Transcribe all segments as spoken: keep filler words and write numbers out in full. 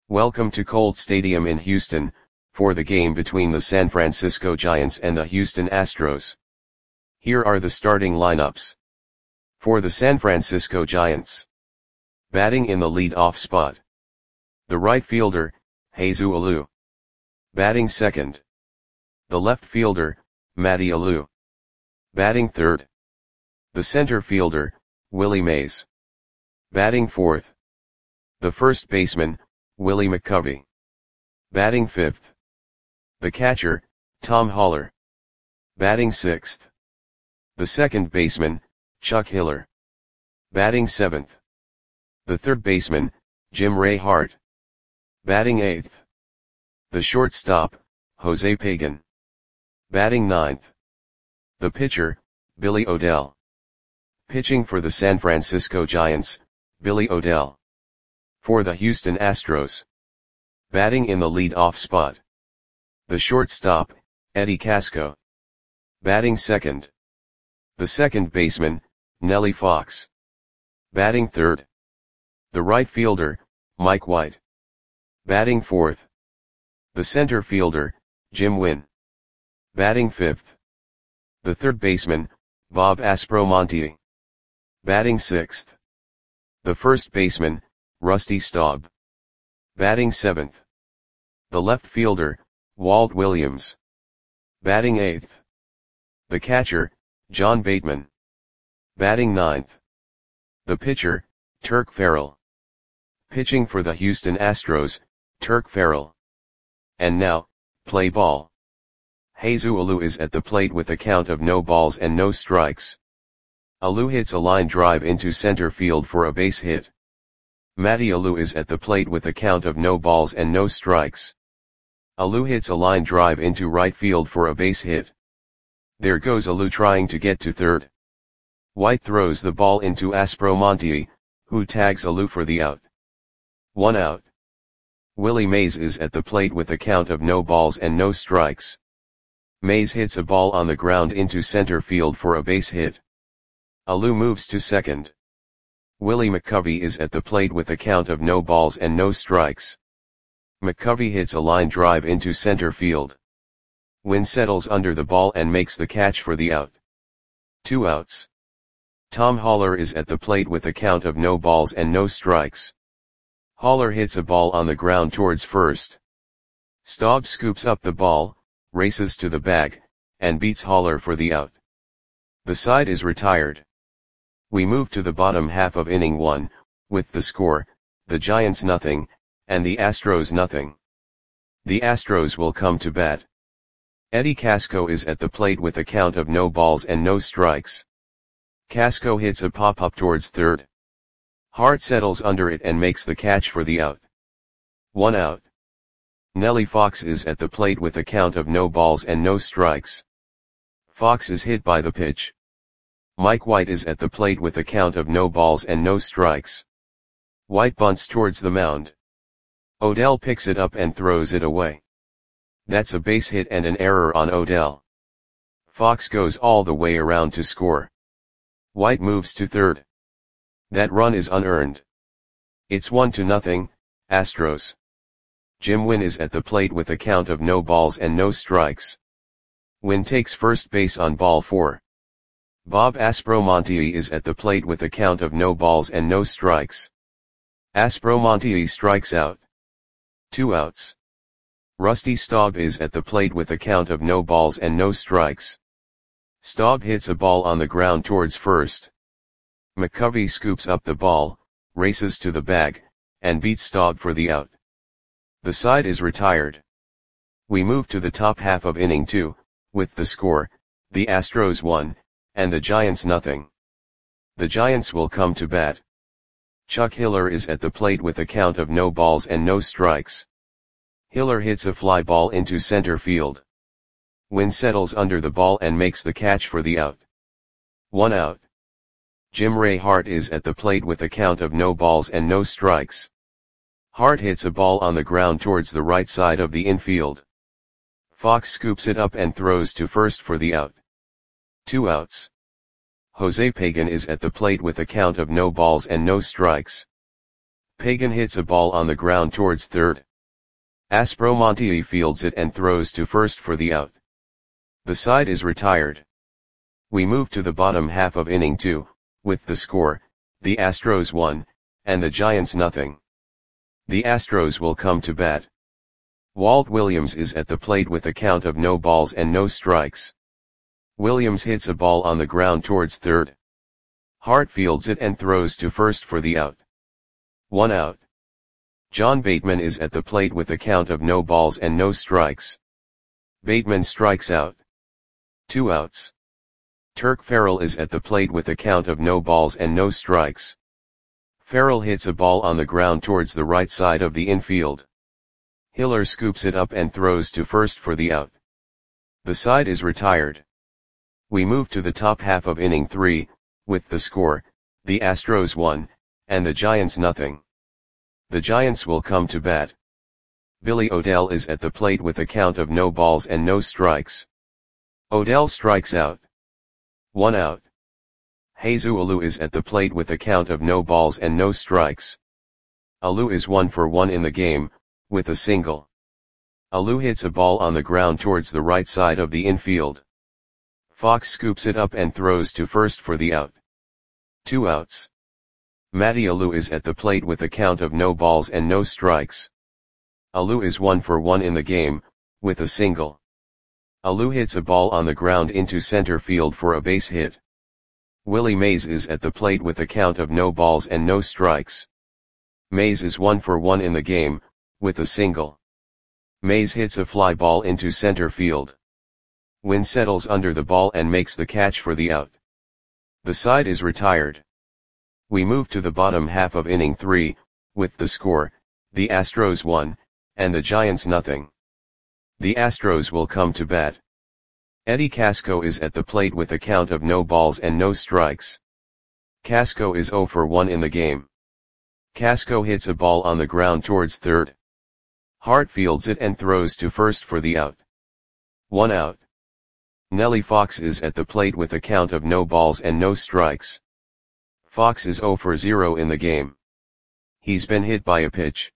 Welcome to Colt Stadium in Houston, for the game between the San Francisco Giants and the Houston Astros. Here are the starting lineups. For the San Francisco Giants. Batting in the lead-off spot. The right fielder, Jesus Alou. Batting second. The left fielder, Matty Alou. Batting third. The center fielder, Willie Mays. Batting fourth. The first baseman, Willie McCovey. Batting fifth. The catcher, Tom Haller. Batting sixth. The second baseman, Chuck Hiller. Batting seventh. The third baseman, Jim Ray Hart. Batting eighth. The shortstop, Jose Pagan. Batting ninth. The pitcher, Billy O'Dell. Pitching for the San Francisco Giants, Billy O'Dell. For the Houston Astros. Batting in the lead-off spot. The shortstop, Eddie Casco. Batting second. The second baseman, Nellie Fox. Batting third. The right fielder, Mike White. Batting fourth. The center fielder, Jim Wynn. Batting fifth. The third baseman, Bob Aspromonte. Batting sixth. The first baseman, Rusty Staub. Batting seventh. The left fielder, Walt Williams. Batting eighth. The catcher, John Bateman. Batting ninth. The pitcher, Turk Farrell. Pitching for the Houston Astros, Turk Farrell. And now, play ball. Jesus Alou is at the plate with a count of no balls and no strikes. Alou hits a line drive into center field for a base hit. Matty Alou is at the plate with a count of no balls and no strikes. Alou hits a line drive into right field for a base hit. There goes Alou trying to get to third. White throws the ball into Aspromonte, who tags Alou for the out. One out. Willie Mays is at the plate with a count of no balls and no strikes. Mays hits a ball on the ground into center field for a base hit. Alou moves to second. Willie McCovey is at the plate with a count of no balls and no strikes. McCovey hits a line drive into center field. Wynn settles under the ball and makes the catch for the out. Two outs. Tom Haller is at the plate with a count of no balls and no strikes. Haller hits a ball on the ground towards first. Staub scoops up the ball, races to the bag, and beats Haller for the out. The side is retired. We move to the bottom half of inning one, with the score, the Giants nothing, and the Astros nothing. The Astros will come to bat. Eddie Casco is at the plate with a count of no balls and no strikes. Casco hits a pop-up towards third. Hart settles under it and makes the catch for the out. One out. Nellie Fox is at the plate with a count of no balls and no strikes. Fox is hit by the pitch. Mike White is at the plate with a count of no balls and no strikes. White bunts towards the mound. O'Dell picks it up and throws it away. That's a base hit and an error on O'Dell. Fox goes all the way around to score. White moves to third. That run is unearned. It's one to nothing, Astros. Jim Wynn is at the plate with a count of no balls and no strikes. Wynn takes first base on ball four. Bob Aspromonte is at the plate with a count of no balls and no strikes. Aspromonte strikes out. Two outs. Rusty Staub is at the plate with a count of no balls and no strikes. Staub hits a ball on the ground towards first. McCovey scoops up the ball, races to the bag, and beats Staub for the out. The side is retired. We move to the top half of inning two, with the score, the Astros one, and the Giants nothing. The Giants will come to bat. Chuck Hiller is at the plate with a count of no balls and no strikes. Hiller hits a fly ball into center field. Wynn settles under the ball and makes the catch for the out. One out. Jim Ray Hart is at the plate with a count of no balls and no strikes. Hart hits a ball on the ground towards the right side of the infield. Fox scoops it up and throws to first for the out. Two outs. Jose Pagan is at the plate with a count of no balls and no strikes. Pagan hits a ball on the ground towards third. Aspromonte fields it and throws to first for the out. The side is retired. We move to the bottom half of inning two, with the score, the Astros one, and the Giants nothing. The Astros will come to bat. Walt Williams is at the plate with a count of no balls and no strikes. Williams hits a ball on the ground towards third. Hart fields it and throws to first for the out. One out. John Bateman is at the plate with a count of no balls and no strikes. Bateman strikes out. Two outs. Turk Farrell is at the plate with a count of no balls and no strikes. Farrell hits a ball on the ground towards the right side of the infield. Hiller scoops it up and throws to first for the out. The side is retired. We move to the top half of inning three, with the score, the Astros one, and the Giants nothing. The Giants will come to bat. Billy O'Dell is at the plate with a count of no balls and no strikes. O'Dell strikes out. One out. Jesus Alou is at the plate with a count of no balls and no strikes. Alou is one for one in the game, with a single. Alou hits a ball on the ground towards the right side of the infield. Fox scoops it up and throws to first for the out. Two outs. Matty Alou is at the plate with a count of no balls and no strikes. Alou is one for one in the game, with a single. Alou hits a ball on the ground into center field for a base hit. Willie Mays is at the plate with a count of no balls and no strikes. Mays is one for one in the game, with a single. Mays hits a fly ball into center field. Wynn settles under the ball and makes the catch for the out. The side is retired. We move to the bottom half of inning three, with the score, the Astros one, and the Giants nothing. The Astros will come to bat. Eddie Casco is at the plate with a count of no balls and no strikes. Casco is zero for one in the game. Casco hits a ball on the ground towards third. Hart fields it and throws to first for the out. One out. Nellie Fox is at the plate with a count of no balls and no strikes. Fox is zero for zero in the game. He's been hit by a pitch.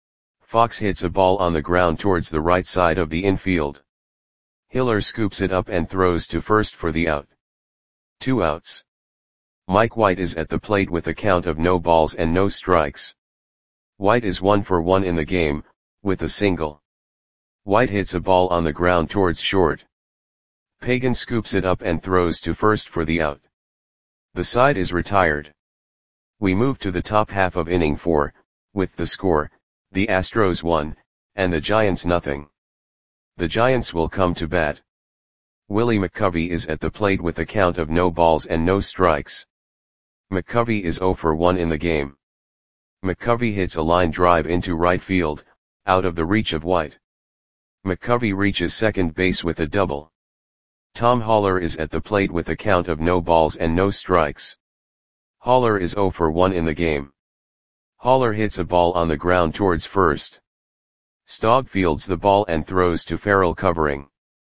Fox hits a ball on the ground towards the right side of the infield. Hiller scoops it up and throws to first for the out. Two outs. Mike White is at the plate with a count of no balls and no strikes. White is one for one in the game, with a single. White hits a ball on the ground towards short. Pagan scoops it up and throws to first for the out. The side is retired. We move to the top half of inning four, with the score, the Astros one, and the Giants nothing. The Giants will come to bat. Willie McCovey is at the plate with a count of no balls and no strikes. McCovey is zero for one in the game. McCovey hits a line drive into right field, out of the reach of White. McCovey reaches second base with a double. Tom Haller is at the plate with a count of no balls and no strikes. Haller is zero for one in the game. Haller hits a ball on the ground towards first. Staub fields the ball and throws to Farrell covering.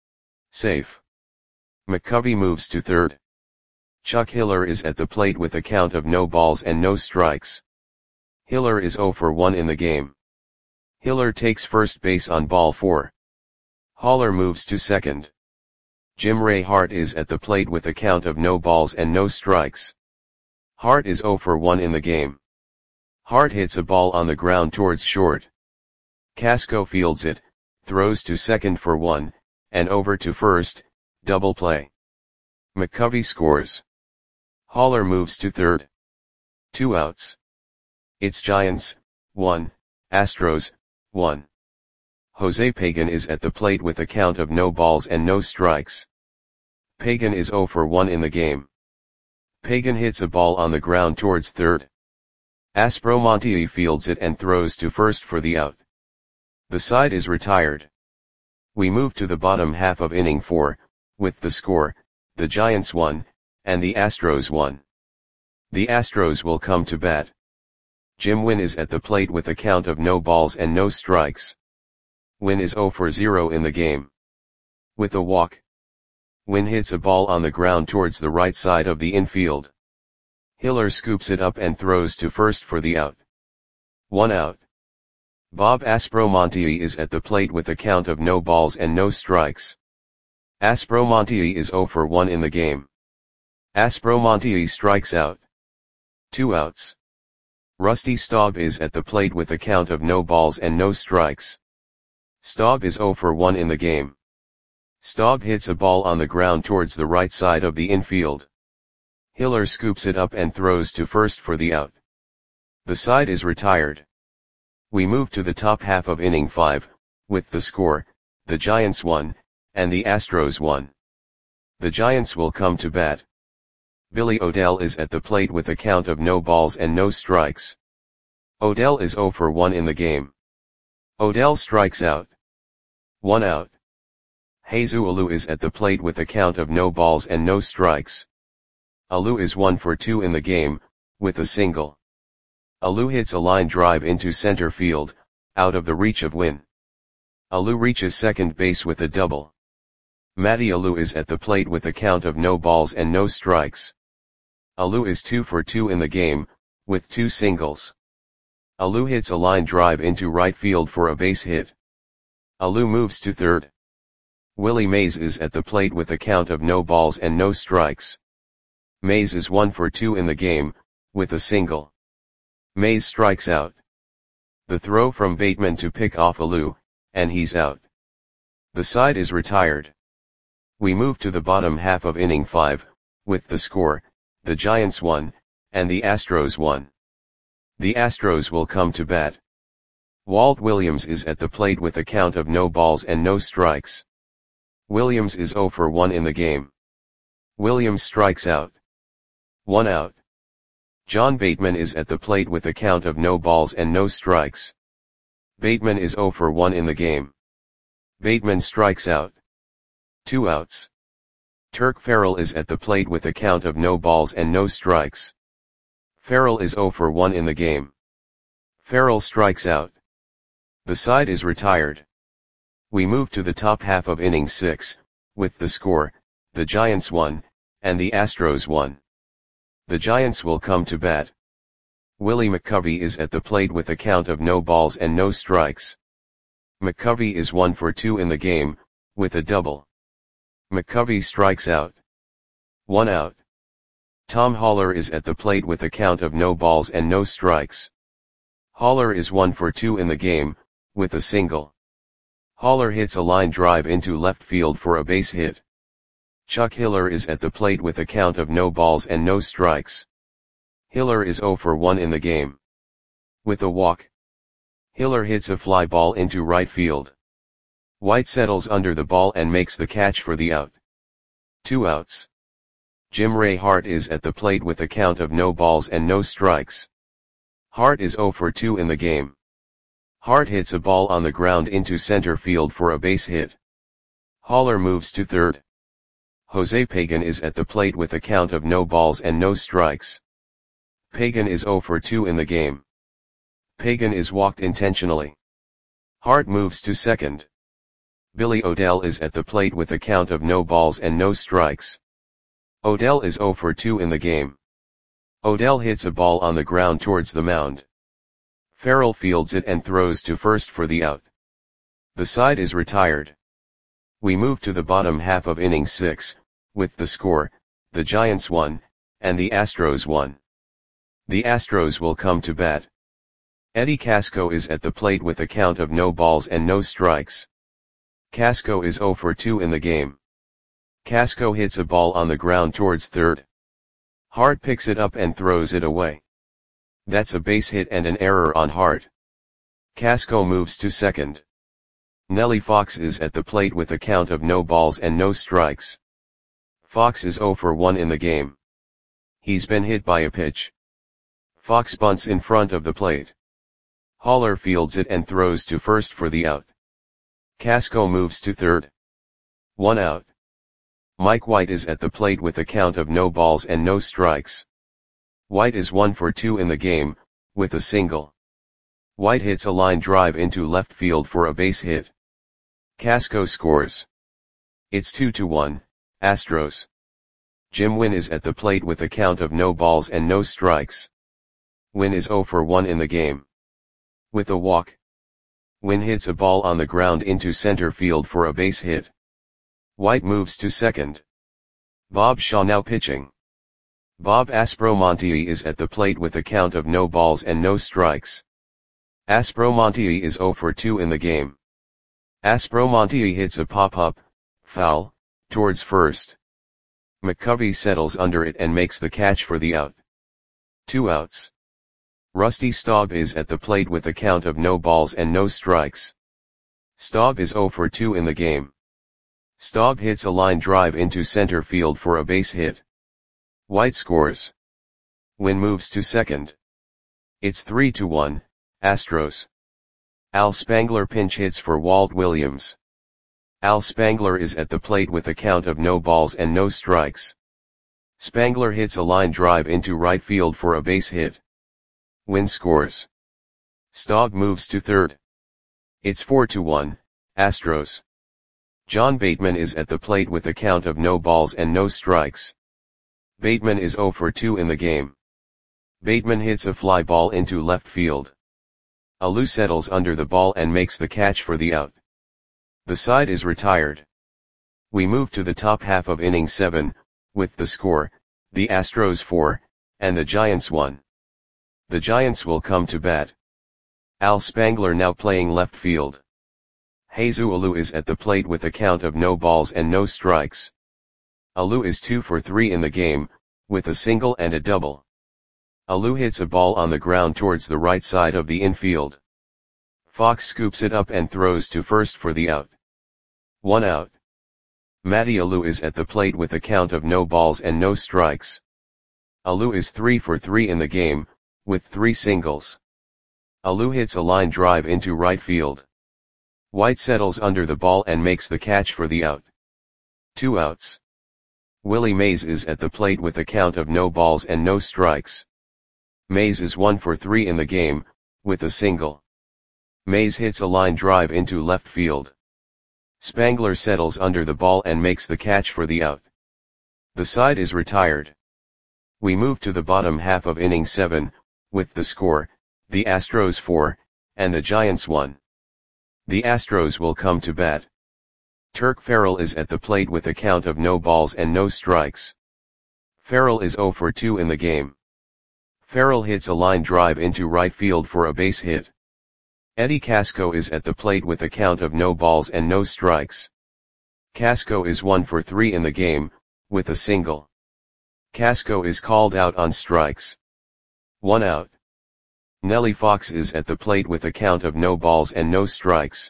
Safe. McCovey moves to third. Chuck Hiller is at the plate with a count of no balls and no strikes. Hiller is zero for one in the game. Hiller takes first base on ball four. Haller moves to second. Jim Ray Hart is at the plate with a count of no balls and no strikes. Hart is zero for one in the game. Hart hits a ball on the ground towards short. Casco fields it, throws to second for one, and over to first, double play. McCovey scores. Haller moves to third. Two outs. It's Giants, one, Astros, one. Jose Pagan is at the plate with a count of no balls and no strikes. Pagan is zero for one in the game. Pagan hits a ball on the ground towards third. Aspromonte fields it and throws to first for the out. The side is retired. We move to the bottom half of inning four, with the score, the Giants one, and the Astros one. The Astros will come to bat. Jim Wynn is at the plate with a count of no balls and no strikes. Wynn is zero for zero in the game. With a walk. Wynn hits a ball on the ground towards the right side of the infield. Hiller scoops it up and throws to first for the out. one out. Bob Aspromonte is at the plate with a count of no balls and no strikes. Aspromonte is zero for one in the game. Aspromonte strikes out. two outs. Rusty Staub is at the plate with a count of no balls and no strikes. Staub is zero for one in the game. Staub hits a ball on the ground towards the right side of the infield. Hiller scoops it up and throws to first for the out. The side is retired. We move to the top half of inning five, with the score, the Giants won, and the Astros won. The Giants will come to bat. Billy O'Dell is at the plate with a count of no balls and no strikes. O'Dell is zero for one in the game. O'Dell strikes out. one out. Jesus Alou is at the plate with a count of no balls and no strikes. Alou is one for two in the game, with a single. Alou hits a line drive into center field, out of the reach of Win. Alou reaches second base with a double. Matty Alou is at the plate with a count of no balls and no strikes. Alou is two for two in the game, with two singles. Alou hits a line drive into right field for a base hit. Alou moves to third. Willie Mays is at the plate with a count of no balls and no strikes. Mays is one for two in the game, with a single. Mays strikes out. The throw from Bateman to pick off Alou, and he's out. The side is retired. We move to the bottom half of inning five, with the score, the Giants won, and the Astros won. The Astros will come to bat. Walt Williams is at the plate with a count of no balls and no strikes. Williams is zero for one in the game. Williams strikes out. one out. John Bateman is at the plate with a count of no balls and no strikes. Bateman is zero for one in the game. Bateman strikes out. two outs. Turk Farrell is at the plate with a count of no balls and no strikes. Farrell is zero for one in the game. Farrell strikes out. The side is retired. We move to the top half of inning six, with the score, the Giants won, and the Astros won. The Giants will come to bat. Willie McCovey is at the plate with a count of no balls and no strikes. McCovey is one for two in the game, with a double. McCovey strikes out. one out. Tom Haller is at the plate with a count of no balls and no strikes. Haller is one for two in the game, with a single. Haller hits a line drive into left field for a base hit. Chuck Hiller is at the plate with a count of no balls and no strikes. Hiller is zero for one in the game. With a walk. Hiller hits a fly ball into right field. White settles under the ball and makes the catch for the out. Two outs. Jim Ray Hart is at the plate with a count of no balls and no strikes. Hart is zero for two in the game. Hart hits a ball on the ground into center field for a base hit. Haller moves to third. Jose Pagan is at the plate with a count of no balls and no strikes. Pagan is zero for two in the game. Pagan is walked intentionally. Hart moves to second. Billy O'Dell is at the plate with a count of no balls and no strikes. O'Dell is zero for two in the game. O'Dell hits a ball on the ground towards the mound. Farrell fields it and throws to first for the out. The side is retired. We move to the bottom half of inning six, with the score, the Giants won, and the Astros won. The Astros will come to bat. Eddie Casco is at the plate with a count of no balls and no strikes. Casco is zero for two in the game. Casco hits a ball on the ground towards third. Hart picks it up and throws it away. That's a base hit and an error on Hart. Casco moves to second. Nellie Fox is at the plate with a count of no balls and no strikes. Fox is zero for one in the game. He's been hit by a pitch. Fox bunts in front of the plate. Haller fields it and throws to first for the out. Casco moves to third. One out. Mike White is at the plate with a count of no balls and no strikes. White is one for two in the game, with a single. White hits a line drive into left field for a base hit. Casco scores. It's two to one, Astros. Jim Wynn is at the plate with a count of no balls and no strikes. Wynn is zero for one in the game. With a walk, Win hits a ball on the ground into center field for a base hit. White moves to second. Bob Shaw now pitching. Bob Aspromonte is at the plate with a count of no balls and no strikes. Aspromonte is zero for two in the game. Aspromonte hits a pop-up, foul, towards first. McCovey settles under it and makes the catch for the out. Two outs. Rusty Staub is at the plate with a count of no balls and no strikes. Staub is zero for two in the game. Staub hits a line drive into center field for a base hit. White scores. Win moves to second. It's three to one, Astros. Al Spangler pinch hits for Walt Williams. Al Spangler is at the plate with a count of no balls and no strikes. Spangler hits a line drive into right field for a base hit. Win scores. Staub moves to third. It's four to one, Astros. John Bateman is at the plate with a count of no balls and no strikes. Bateman is zero for two in the game. Bateman hits a fly ball into left field. Alou settles under the ball and makes the catch for the out. The side is retired. We move to the top half of inning seven, with the score, the Astros four, and the Giants one. The Giants will come to bat. Al Spangler now playing left field. Jesus Alou is at the plate with a count of no balls and no strikes. Alou is two for three in the game, with a single and a double. Alou hits a ball on the ground towards the right side of the infield. Fox scoops it up and throws to first for the out. One out. Matty Alou is at the plate with a count of no balls and no strikes. Alou is three for three in the game, with three singles. Alou hits a line drive into right field. White settles under the ball and makes the catch for the out. Two outs. Willie Mays is at the plate with a count of no balls and no strikes. Mays is one for three in the game, with a single. Mays hits a line drive into left field. Spangler settles under the ball and makes the catch for the out. The side is retired. We move to the bottom half of inning seven, with the score, the Astros four, and the Giants one. The Astros will come to bat. Turk Farrell is at the plate with a count of no balls and no strikes. Farrell is zero for two in the game. Farrell hits a line drive into right field for a base hit. Eddie Casco is at the plate with a count of no balls and no strikes. Casco is one for three in the game, with a single. Casco is called out on strikes. One out. Nellie Fox is at the plate with a count of no balls and no strikes.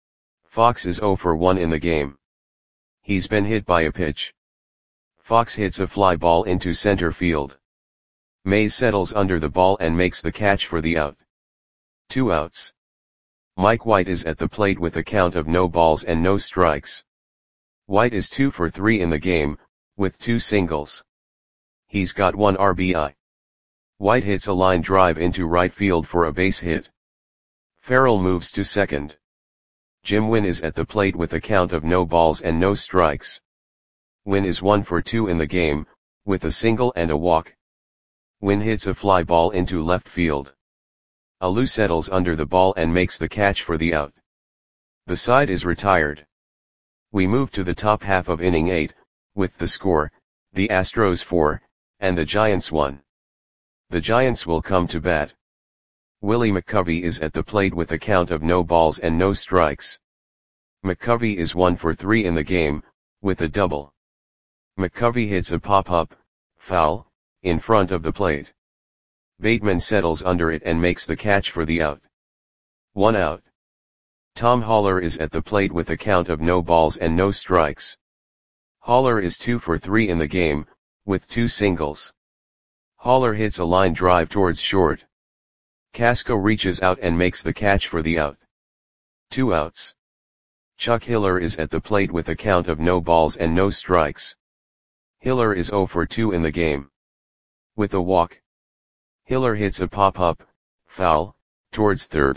Fox is zero for one in the game. He's been hit by a pitch. Fox hits a fly ball into center field. Mays settles under the ball and makes the catch for the out. Two outs. Mike White is at the plate with a count of no balls and no strikes. White is two for three in the game, with two singles. He's got one R B I. White hits a line drive into right field for a base hit. Farrell moves to second. Jim Wynn is at the plate with a count of no balls and no strikes. Wynn is one for two in the game, with a single and a walk. Wynn hits a fly ball into left field. Alou settles under the ball and makes the catch for the out. The side is retired. We move to the top half of inning eight, with the score, the Astros four, and the Giants one. The Giants will come to bat. Willie McCovey is at the plate with a count of no balls and no strikes. McCovey is one for three in the game, with a double. McCovey hits a pop-up, foul, in front of the plate. Bateman settles under it and makes the catch for the out. One out. Tom Haller is at the plate with a count of no balls and no strikes. Haller is two for three in the game, with two singles. Haller hits a line drive towards short. Casco reaches out and makes the catch for the out. Two outs. Chuck Hiller is at the plate with a count of no balls and no strikes. Hiller is zero for two in the game. With a walk. Hiller hits a pop-up, foul, towards third.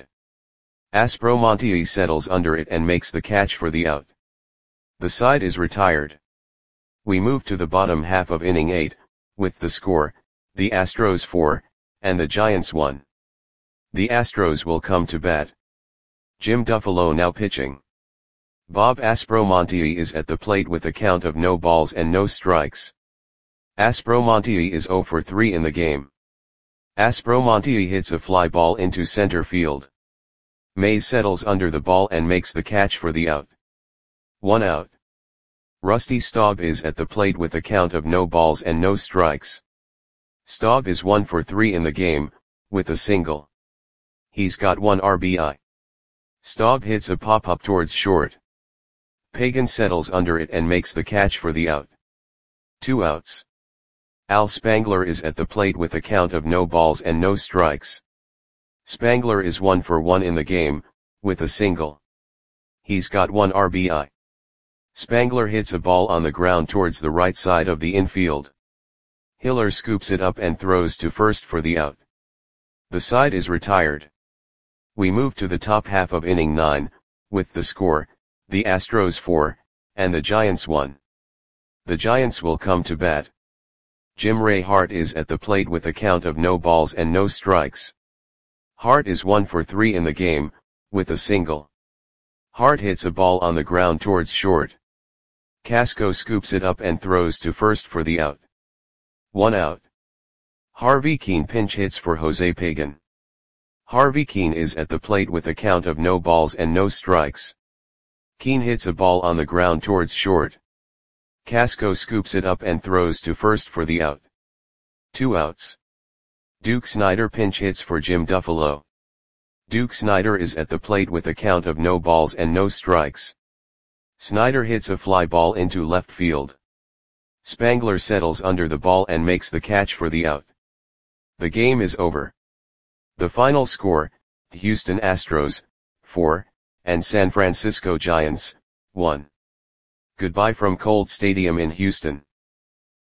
Aspromonte settles under it and makes the catch for the out. The side is retired. We move to the bottom half of inning eight, with the score, the Astros four, and the Giants one. The Astros will come to bat. Jim Duffalo now pitching. Bob Aspromonte is at the plate with a count of no balls and no strikes. Aspromonte is zero for three in the game. Aspromonte hits a fly ball into center field. Mays settles under the ball and makes the catch for the out. One out. Rusty Staub is at the plate with a count of no balls and no strikes. Staub is one for three in the game, with a single. He's got one R B I. Staub hits a pop-up towards short. Pagan settles under it and makes the catch for the out. Two outs. Al Spangler is at the plate with a count of no balls and no strikes. Spangler is one for one in the game, with a single. He's got one R B I. Spangler hits a ball on the ground towards the right side of the infield. Hiller scoops it up and throws to first for the out. The side is retired. We move to the top half of inning nine, with the score, the Astros four, and the Giants one. The Giants will come to bat. Jim Ray Hart is at the plate with a count of no balls and no strikes. Hart is one for three in the game, with a single. Hart hits a ball on the ground towards short. Casco scoops it up and throws to first for the out. One out. Harvey Keene pinch hits for Jose Pagan. Harvey Keene is at the plate with a count of no balls and no strikes. Keene hits a ball on the ground towards short. Casco scoops it up and throws to first for the out. Two outs. Duke Snider pinch hits for Jim Duffalo. Duke Snider is at the plate with a count of no balls and no strikes. Snider hits a fly ball into left field. Spangler settles under the ball and makes the catch for the out. The game is over. The final score, Houston Astros, four, and San Francisco Giants, one. Goodbye from Colt Stadium in Houston.